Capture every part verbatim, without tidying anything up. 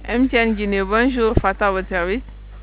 M T N Guinée, bonjour, Fata, votre service.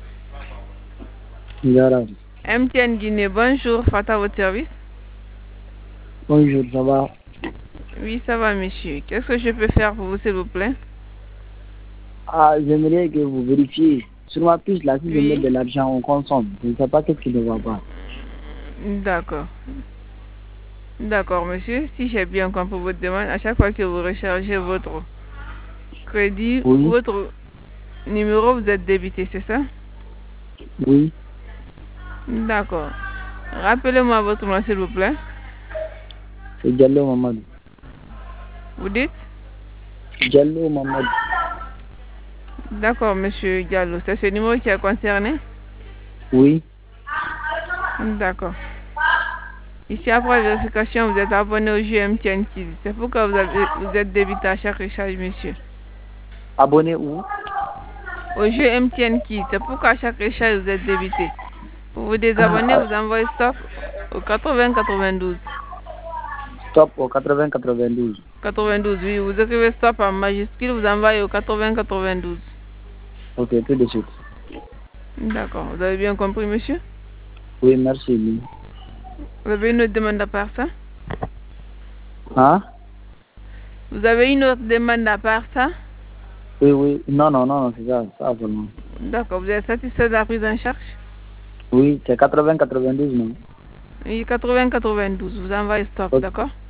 M T N Guinée, bonjour, Fata, votre service. Bonjour, ça va? Oui, ça va, monsieur. Qu'est-ce que je peux faire pour vous, s'il vous plaît? Ah, j'aimerais que vous vérifiez. Sur ma puce, là, si oui. je mets de l'argent, on consomme. Je ne sais pas qu'est-ce qui ne va pas. D'accord. D'accord, monsieur. Si j'ai bien compris votre demande, à chaque fois que vous rechargez votre crédit, oui. votre numéro, vous êtes débité, c'est ça? Oui. D'accord. Rappelez-moi votre nom, s'il vous plaît. C'est Diallo Mamadou. Vous dites? Diallo Mamadou. D'accord, monsieur Diallo. C'est ce numéro qui est concerné? Oui. D'accord. Ici, après vérification, vous êtes abonné au jeu M T N Kids. C'est pourquoi vous, avez, vous êtes débité à chaque recharge, monsieur. Abonné où? Au jeu M T N Kids. C'est pourquoi à chaque recharge, vous êtes débité. Pour vous désabonner, ah, vous envoyez stop au quatre-vingts quatre-vingt-douze. Stop au quatre-vingts quatre-vingt-douze. quatre-vingt-douze, oui. Vous écrivez stop en majuscule, vous envoyez au quatre-vingts quatre-vingt-douze. Ok, tout de suite. D'accord. Vous avez bien compris, monsieur? Oui, merci. Vous avez une autre demande à part ça? Hein? Vous avez une autre demande à part ça? Oui, oui. Non, non, non, non c'est ça, ça vraiment. D'accord. Vous êtes satisfait de la prise en charge? Oui, c'est quatre-vingts quatre-vingt-douze, non? Oui, quatre-vingts quatre-vingt-douze. Vous envoyez stop, okay. d'accord?